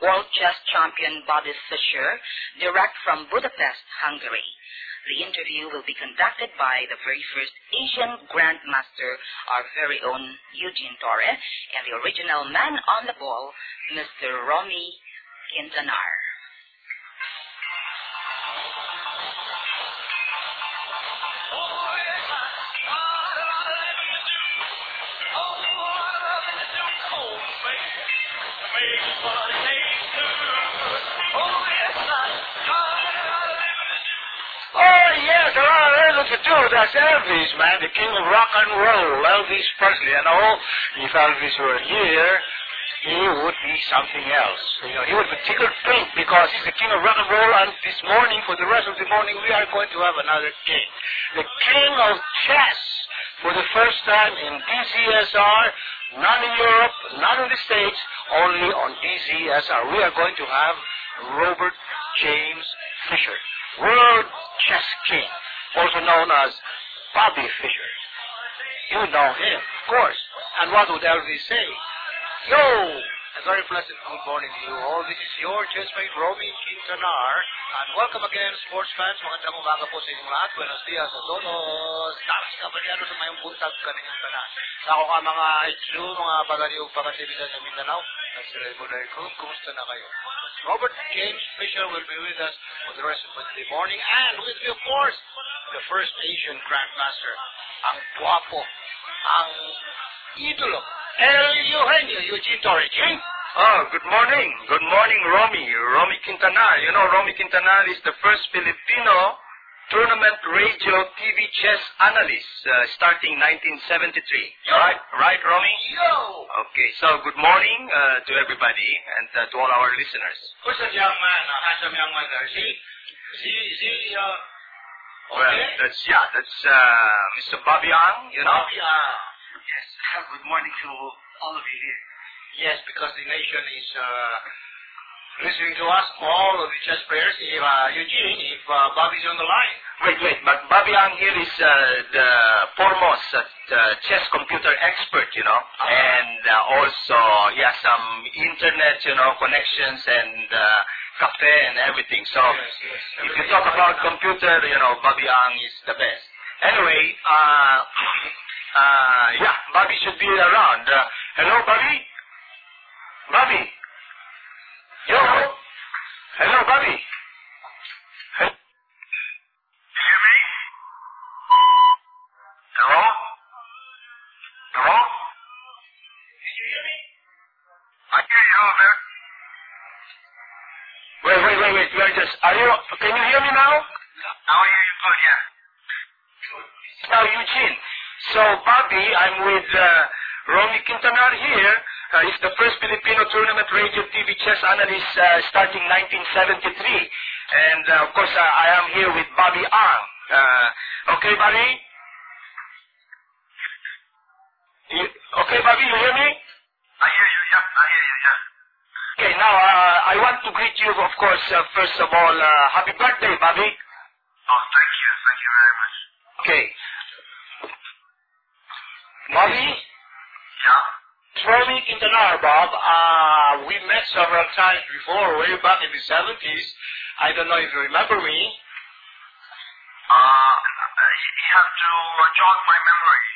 world chess champion Bobby Fischer, direct from Budapest, Hungary. The interview will be conducted by the very first Asian Grandmaster, our very own Eugene Torre, and the original man on the ball, Mr. Romy Quintanar. That's Elvis, man, the king of rock and roll, Elvis Presley. And if Elvis were here, he would be something else. He would be tickled pink because he's the king of rock and roll. And this morning, for the rest of the morning, we are going to have another king. The king of chess. For the first time in DZSR, not in Europe, not in the States, only on DZSR. We are going to have Robert James Fischer, world chess king, also known as Bobby Fischer. You know him, of course. And what would Elvis say? Yo! A very pleasant good morning to you all. This is your chessmate, Romy Quintanar. And welcome again, sports fans. Magandang umaga po sa inyong lahat. Buenos dias a todos. Damas y caballeros sa mayong buntag kaniyang tanan. Sa ako ka mga IQ, mga pagaliw, pagkatibidad sa Mindanao. Kumusta na kayo? Robert James Fischer will be with us for the rest of the morning. And with me, of course, the first Asian Grandmaster. Ang guwapo, ang idolo, El Eugenio Eugene Torre. Oh, good morning. Good morning, Romy Quintanar. You know, Romy Quintanar is the first Filipino tournament radio TV chess analyst starting 1973. Right, Romy? Yo! Okay, so good morning to everybody and to all our listeners. Who's that young man, a handsome young man there? Okay? Well, that's Mr. Bobby Ang, you know. Bobby Ang. Yes, good morning to all of you here. Yes, because the nation is listening to us, all of the chess players. Eugene, if Bobby's on the line. Wait, but Bobby Ang here is the foremost chess computer expert, you know. And also he has some internet, connections and cafe and everything. So if you talk about computer, Bobby Ang is the best. Anyway, Bobby should be around. Hello, Bobby? Bobby? Yo? Hello, Bobby? You hear me? Hello? Hello? Can you hear me? I hear you, over there. Wait. Can you hear me now? Now I hear you good, yeah. Now, Eugene. So, Bobby, I'm with Romy Quintanar here. He's the first Filipino tournament radio TV chess analyst starting 1973. And, of course, I am here with Bobby Ang. Okay, Bobby? Okay, Bobby, you hear me? I hear you, yeah. Okay, now, I want to greet you, of course, first of all, happy birthday, Bobby. Oh, thank you very much. Okay. Bobby? Yeah? Romy Quintanar, Bob. We met several times before, way back in the 70s. I don't know if you remember me. You have to jog my memory.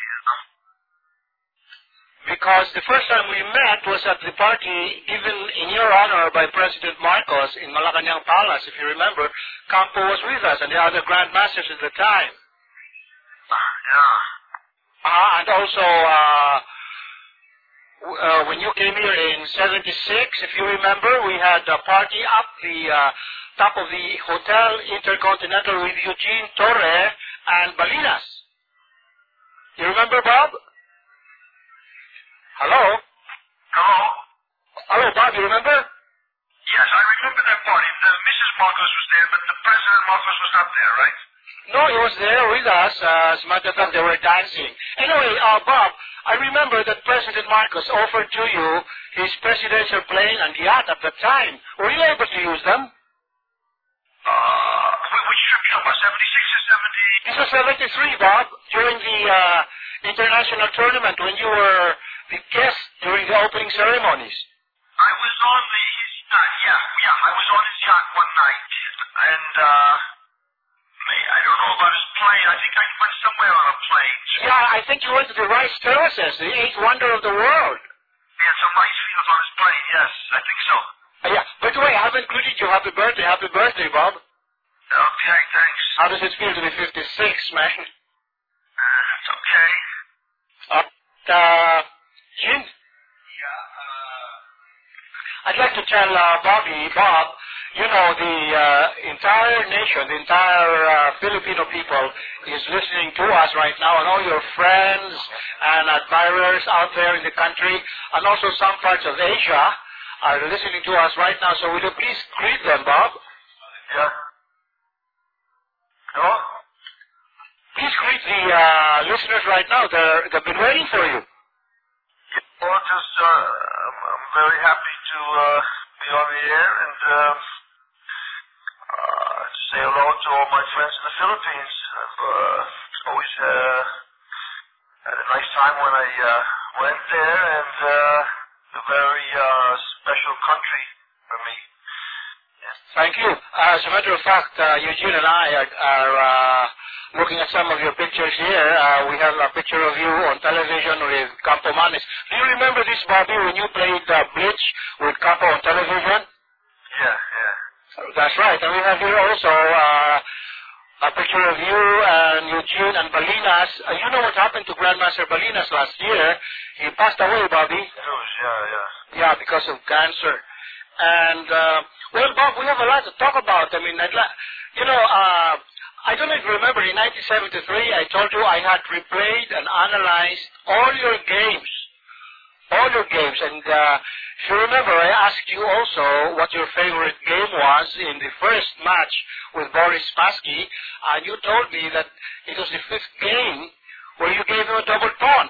Because the first time we met was at the party given in your honor by President Marcos in Malacanang Palace, if you remember. Campo was with us and the other grandmasters at the time. Yeah. And also, when you came here in 76, if you remember, we had a party up the top of the Hotel Intercontinental with Eugene Torre and Balinas. You remember, Bob? Hello? Hello, Bob, you remember? Yes, I remember that party. Mrs. Marcos was there, but the President Marcos was not there, right? No, he was there with us. As a matter of fact, they were dancing. Anyway, Bob, I remember that President Marcos offered to you his presidential plane and yacht at the time. Were you able to use them? Which trip you talking about, 76 or 70? This was 73, Bob, during the international tournament when you were the guest during the opening ceremonies. I was on his yacht, I was on his yacht one night, and, I don't know about his plane. I think I went somewhere on a plane. Yeah, I think you went to the rice terraces, the eighth wonder of the world. Yeah, some rice fields on his plane, yes. I think so. Yeah, by the way, I haven't greeted you. Happy birthday, Bob. Okay, thanks. How does it feel to be 56, man? It's okay. Jim? I'd like to tell Bob, you know, the entire nation, the entire Filipino people is listening to us right now, and all your friends and admirers out there in the country, and also some parts of Asia are listening to us right now. So will you please greet them, Bob? Yeah. Hello? Please greet the listeners right now. They've been waiting for you. Well, I'm very happy to be on the air and say hello to all my friends in the Philippines. I've always had a nice time when I went there, and a very special country for me. Yeah. Thank you. As a matter of fact, Eugene and I are looking at some of your pictures here. We have a picture of you on television with Campo Manes. Do you remember this, Bobby, when you played Blitz with Campo on television? Yeah. That's right. And we have here also a picture of you and Eugene and Balinas. You know what happened to Grandmaster Balinas last year? He passed away, Bobby. Yeah. Yeah, because of cancer. And, well, Bob, we have a lot to talk about. I mean, I don't know if you remember, in 1973, I told you I had replayed and analyzed all your games. And if you remember, I asked you also what your favorite game was in the first match with Boris Spassky, and you told me that it was the fifth game where you gave him a double pawn.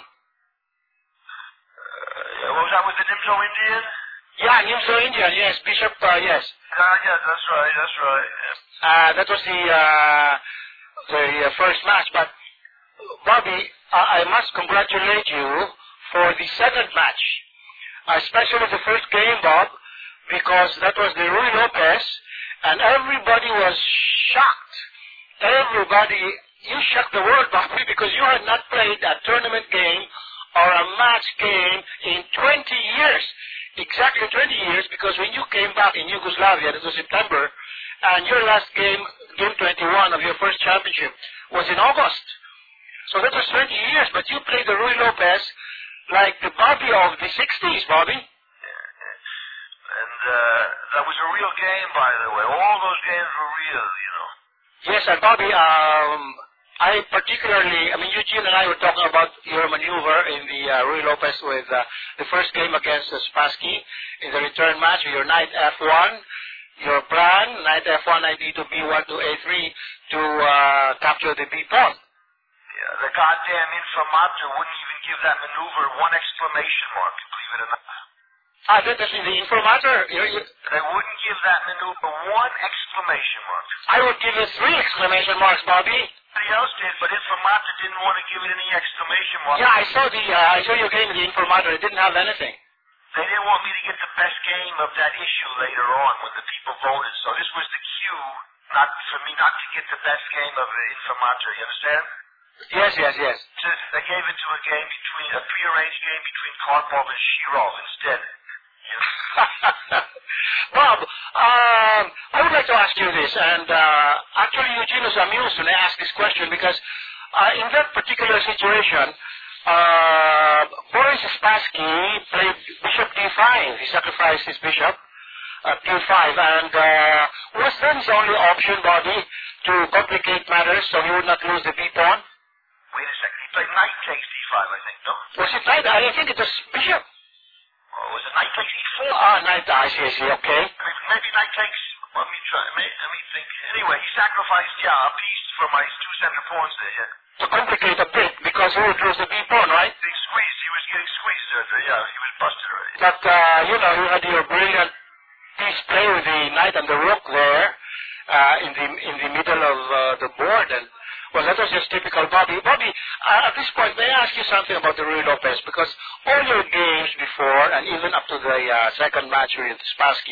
What was that, with the Nimzo Indian? Yeah, Nimzo Indian, yes. Bishop, yes. Yeah, that's right. Yeah. That was the first match. But, Bobby, I must congratulate you for the second match, especially the first game, Bob, because that was the Rui Lopez, and everybody was shocked. You shocked the world, Bobby, because you had not played a tournament game or a match game in 20 years. Exactly 20 years, because when you came back in Yugoslavia, that was September, and your last game, game 21 of your first championship, was in August. So that was 20 years, but you played the Rui Lopez like the Bobby of the 60s, Bobby. And that was a real game, by the way. All those games were real, you know. Yes, and Bobby, Eugene and I were talking about your maneuver in the Rui Lopez with the first game against Spassky in the return match, your knight F1, your plan, knight F1, knight E to B1 to A3 to capture the B pawn. Yeah, the goddamn informator wouldn't even give that maneuver one exclamation mark, believe it or not. That is the informator. They wouldn't give that maneuver one exclamation mark. I would give it 3 exclamation marks, Bobby. Somebody else did, but informator didn't want to give it any exclamation mark. Yeah, I saw your game in the informator. It didn't have anything. They didn't want me to get the best game of that issue later on when the people voted. So this was the cue for me not to get the best game of the informator. You understand? Yes. So they gave it to a prearranged game between Karpov and Shirov instead. Bob, I would like to ask you this, and actually Eugene was amused when I asked this question because in that particular situation, Boris Spassky played Bishop D5. He sacrificed his bishop at D5, and was that his only option, Bobby, to complicate matters so he would not lose the B pawn? Wait a second, he played knight takes D5, I think, no? Was it knight? I think it was bishop. Oh, was it knight takes E4? Knight, I see, okay. Maybe knight takes, let me think. Anyway, he sacrificed, a piece for my 2 center pawns there, yeah. To complicate a bit, because he would lose the B pawn, right? He was getting squeezed there, he was busted already. But, you had your brilliant piece play with the knight and the rook there, in the middle of the board, and well, that was just typical Bobby. Bobby, at this point, may I ask you something about the Rui Lopez? Because all your games before, and even up to the second match with Spassky,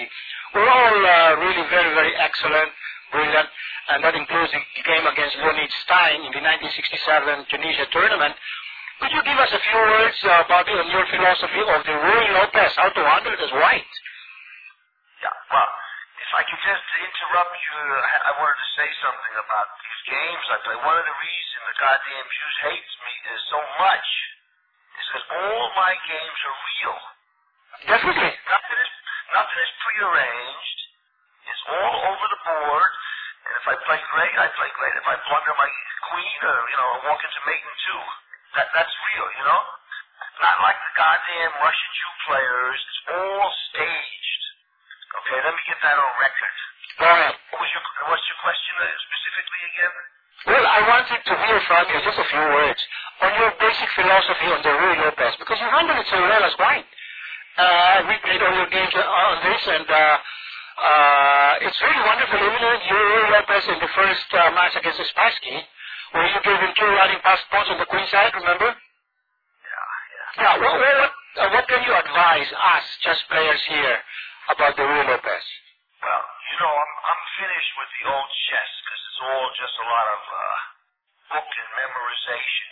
were all really very, very excellent, brilliant, and that includes the game against Leonid Stein in the 1967 Tunisia tournament. Could you give us a few words, Bobby, on your philosophy of the Ruy Lopez, how to handle it as white? Yeah, well, if I could just interrupt you, I wanted to say something about these games I play. One of the reasons the goddamn Jews hates me so much is because all my games are real. Definitely. Nothing is prearranged. It's all over the board. And if I play great, I play great. If I blunder my queen, walk into mating two, that's real, Not like the goddamn Russian Jew players. It's all staged. Okay, let me get that on record. All right. What's your question specifically again? Well, I wanted to hear from you just a few words on your basic philosophy on the Ruy Lopez, because you handle it so well as white. We played all your games on this, and it's really wonderful. Even you, Ruy Lopez, in the first match against Spassky, where you gave him 2 running pass points on the queen side, remember? Yeah. Yeah, what can you advise us, chess players here, about the Ruy Lopez? Well, I'm finished with the old chess, because it's all just a lot of book and memorization,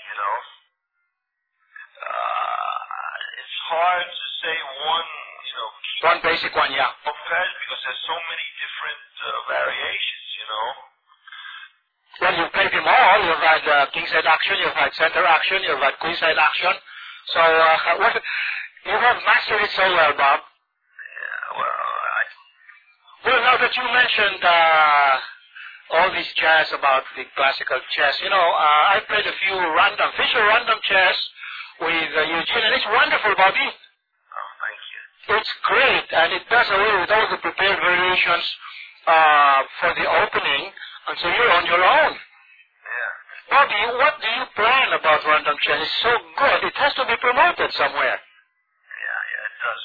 It's hard to say one, One basic one, yeah. Lopez, because there's so many different variations, Well, you've played them all. You've had kingside action, you've had center action, you've had queenside action. So, you have mastered it so well, Bob. Yeah, well, Well, now that you mentioned all this chess about the classical chess, I played a few official random chess with Eugene, and it's wonderful, Bobby. Oh, thank you. It's great, and it does away with all the prepared variations for the opening, and so you're on your own. Yeah. Bobby, what do you plan about random chess? It's so good. It has to be promoted somewhere. Yeah, it does.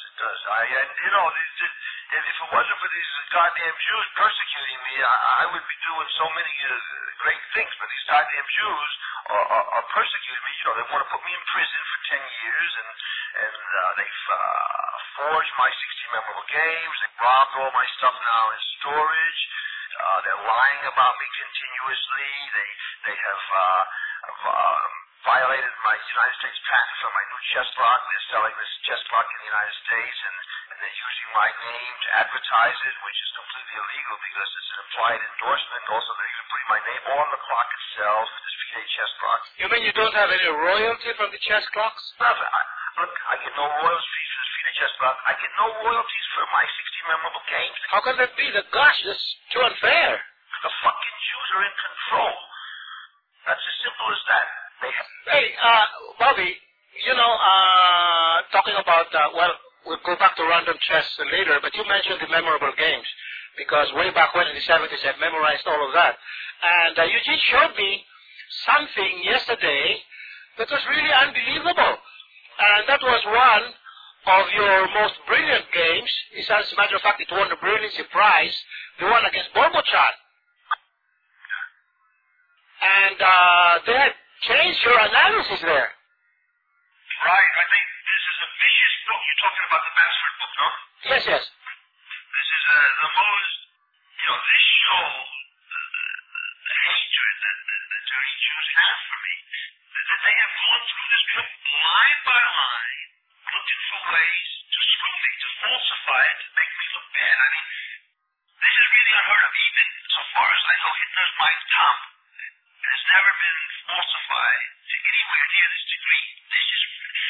If it wasn't for these goddamn Jews persecuting me, I would be doing so many great things. But these goddamn Jews are persecuting me. They want to put me in prison for 10 years, and they've forged my 60 memorable games. They've robbed all my stuff now in storage. They're lying about me continuously. They have violated my United States patent for my new chess clock. They're selling this chess clock in the United States, and they're using my name to advertise it, which is completely illegal because it's an implied endorsement. Also, they're even putting my name on the clock itself, this FIDE chess clock. You mean you don't have any royalty from the chess clocks? Nothing. Look, I get no royalties for this FIDE chess clock. I get no royalties for my 60 memorable games. How can that be? Gosh, that's too unfair. The fucking Jews are in control. That's as simple as that. Hey, Bobby, talking about, we'll go back to random chess later, but you mentioned the memorable games, because way back when in the 70s I memorized all of that. And Eugene showed me something yesterday that was really unbelievable. And that was one of your most brilliant games. As a matter of fact, it won the Brilliancy Prize, the one against Borbochan. And they had changed your analysis there. Right. I think this is a vicious book. You're talking about the Bassford book, no? Yes. This is the most, this shows the hatred that the dirty Jews have for me. That they have gone through this book line by line, looking for ways to screw me, to falsify it, to make me look bad. I mean, this is really unheard of. Even so far as I know, Hitler's Mein Kampf has never been falsified to anywhere near this degree. This is,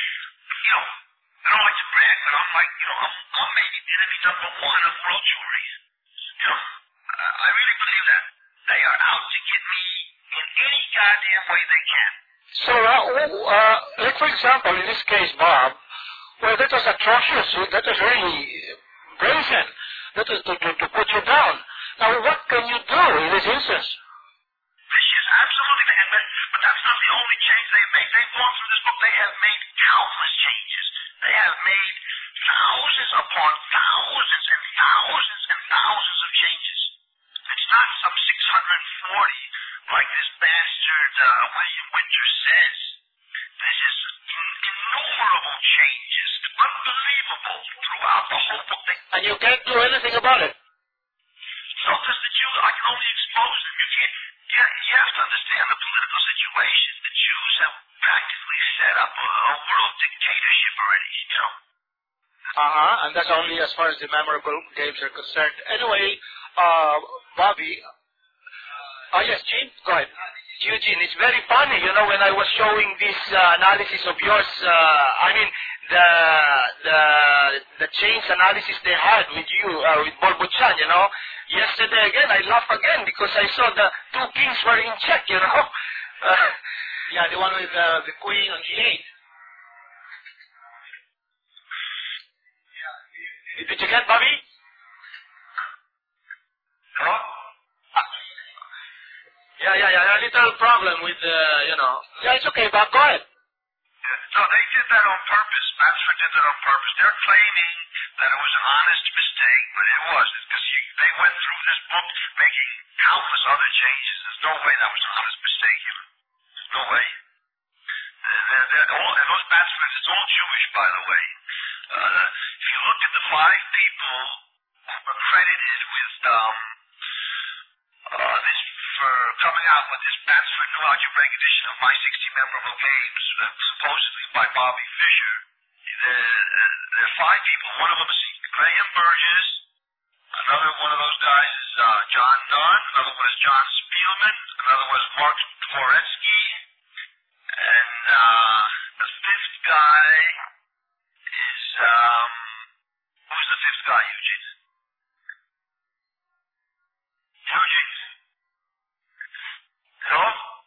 I don't like to brag, but I'm like, I'm maybe enemy number 1 of world Jewry. I really believe that they are out to get me in any goddamn way they can. So, like for example, in this case, Bob, well, that was atrocious. That was really brazen. That was to put you down. Now, what can you do in this instance? Vicious, absolutely. But that's not the only change they've made. They've gone through this book. They have made countless changes. They have made thousands upon thousands and thousands and thousands of changes. It's not some 640 like this bastard William Winter says. This is innumerable changes. Unbelievable. throughout the whole book. And you can't do anything about it. So does the Jews. I can only expose them. You can't. Yeah, you have to understand the political situation. The Jews have practically set up a world dictatorship already, you know. And that's only as far as the memorable games are concerned. Anyway, Bobby. Yes, Gene, go ahead. Eugene, it's very funny, you know, when I was showing this analysis of yours, the change analysis they had with you, with Bolbochan, you know. Yesterday again, I laughed again because I saw the two kings were in check, you know. Yeah, the one with the queen on G8. Did you get, Bobby? Hello? Yeah, a little problem with, you know. Yeah, it's okay, Bob, go ahead. No, they did that on purpose. Batsford did that on purpose. They're claiming that it was an honest mistake, but it wasn't, because they went through this book making countless other changes. There's no way that was an honest mistake, you know. No way. And those Batsfords, it's all Jewish, by the way. If you look at the 5 people who were credited with this, for coming out with this Batsford New Algebraic edition of My 60 Memorable Games, supposedly by Bobby Fischer, there are 5 people. One of them is Graham Burgess. Another one of those guys is John Nunn. Another one is John Spielman. Another one is Mark Dvoretsky. And the 5th guy is, who's the 5th guy, Eugene? Eugene? Hello?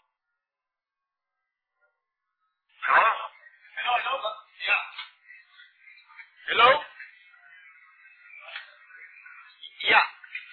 Hello? Hello? Yeah. Hello? Yeah.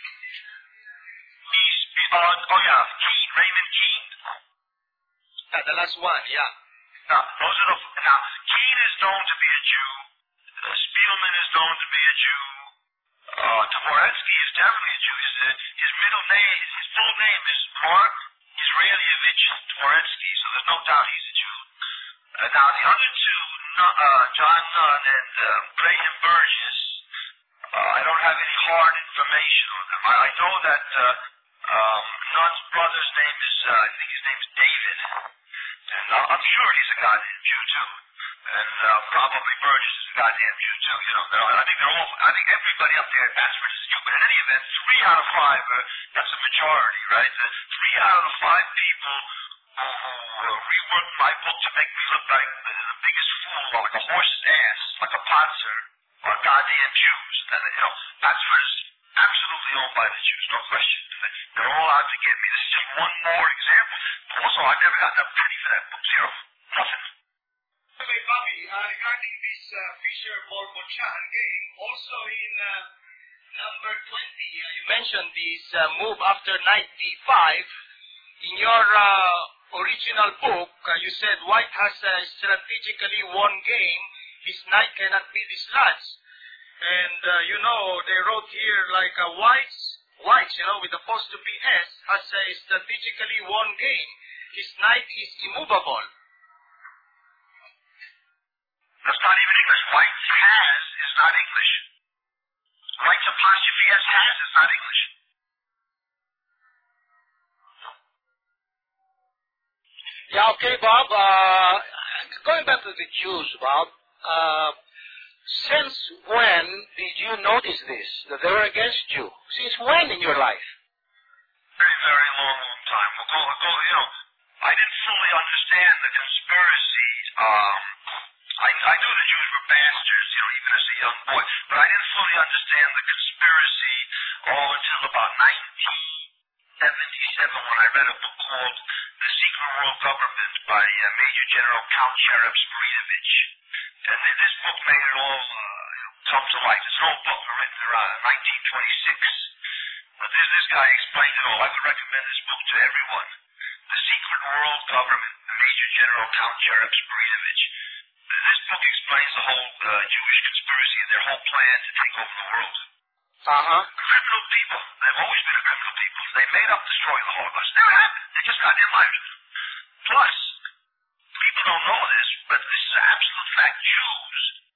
Keane, Raymond Keane. The last one, yeah. Now, Keane is known to be a Jew. Spielman is known to be a Jew. Dvoretsky is definitely a Jew. His middle name, his full name is Mark Israelievich Dvoretsky, so there's no doubt he's a Jew. Now, the other 2, John Nunn and Graham Burgess, I don't have any hard information on them. I know that Nunn's brother's name is, I think his name's David. And I'm sure he's a goddamn Jew, too. And probably Burgess is a goddamn Jew, too. You know, I think everybody up there at Batsford is a Jew. But in any event, 3 out of 5, that's a majority, right? 3 out of the 5 people who reworked my book to make me look like the biggest fool, like a horse's ass, like a potzer, are goddamn Jews. And, you know, Batsford is absolutely owned by the Jews, no question. They're all out to get me. This is just one more example. Also, I've never gotten a penny for that book. Zero. Nothing. Okay, Bobby, regarding this Fischer-Bolbochan game, also in number 20, you mentioned this move after knight d5. In your original book, you said White has strategically won game. His knight cannot be dislodged. And, you know, they wrote here like White, you know, with the post to PS, has a strategically won game. His knight is immovable. That's not even English. White's has is not English. White's apostrophe S has is not English. Yeah, okay, Bob. Going back to the Jews, Bob, since when did you notice this, that they were against you? Since when in your life? Very, very long time. You know, I didn't fully understand the conspiracy. I knew the Jews were bastards, you know, even as a young boy, but I didn't fully understand the conspiracy until about 1977 when I read a book called The Secret World Government by Major General Count Cherep Spiritovich. And this book made it all come to light. It's an old book written around 1926. But this guy explained it all. I would recommend this book to everyone. The Secret World Government, Major General Count Cherep Spiritovich. This book explains the whole Jewish conspiracy and their whole plan to take over the world. Criminal people. They've always been a criminal people. They made up destroying the Holocaust. It never happened. They just got their lives. Plus, people don't know this, but this is an absolute fact. Jews